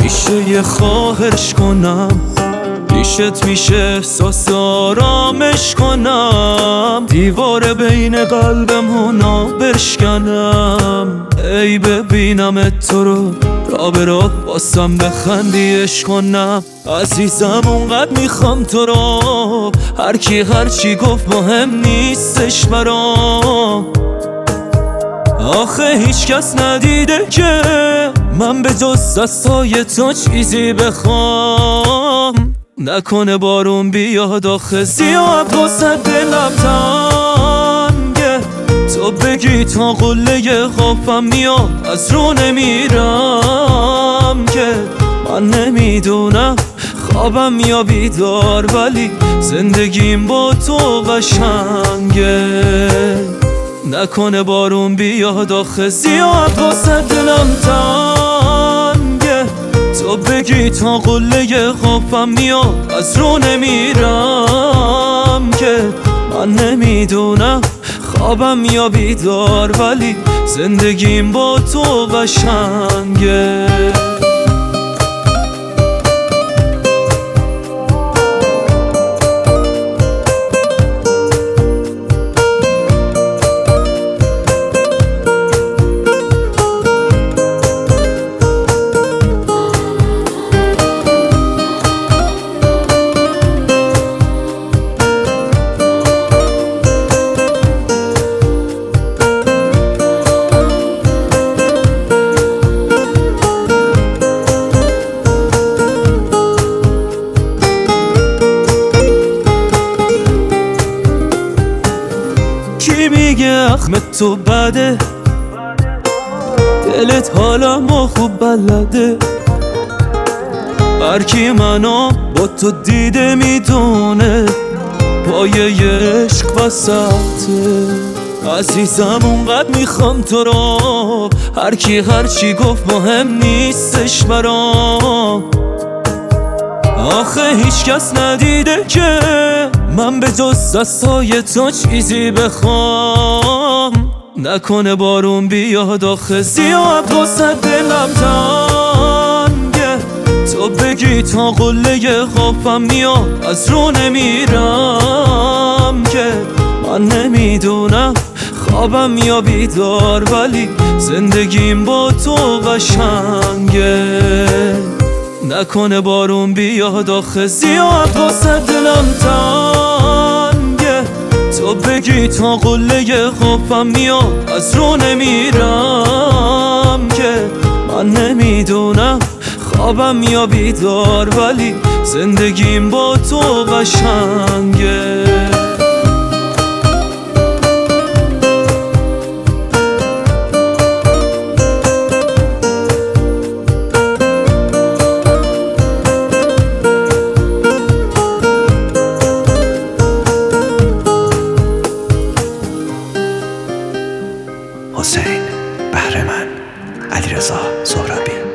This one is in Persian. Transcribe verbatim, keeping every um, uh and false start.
میشه یه خواهرش کنم، پیشت میشه احساس آرامش کنم، دیوار بین قلبمونو بشکنم. ای ببینم تو رو را به راه باسم بخندیش کنم. عزیزم اونقدر میخوام تو رو، هر کی هر چی گفت مهم نیستش برام. آخه هیچ کس ندیده که من به جز دستای تو چیزی بخوام. نکنه بارون بیاد آخه زیاد واسه دلم تنگه، تو بگی تا قله خوابم میاد از رو نمیرم که. من نمیدونم خوابم یا بیدار، ولی زندگیم با تو قشنگه. نکنه بارون بیاد آخه زیاد واسه دلم تنگه، تو بگی تا قله خوابم میاد از رو نمیرم که. من نمیدونم خوابم یا بیدار، ولی زندگیم با تو قشنگه. کی میگه اخم تو بده، دلت حالمو خوب بلده. هر کی منو با تو دیده میدونه پایه عشق وسطه. عزیزم اونقدر میخوام تو رو، هر کی هر چی گفت مهم نیستش برام. آخه هیچ کس ندیده که من به جز دستای تو چیزی بخوام. نکنه بارون بیاد آخه زیاد واسه دلم تنگه، تو بگی تا قله خوابم میاد از رو نمیرم که. من نمیدونم خوابم یا بیدار، ولی زندگیم با تو قشنگه. نکنه بارون بیاد آخه زیاد واسه دلم تنگه، تو بگی تا قله خوابم میاد از رو نمیرم که. من نمیدونم خوابم یا بیدار، ولی زندگیم با تو قشنگه. حسین بهرمند، علیرضا سهرابی.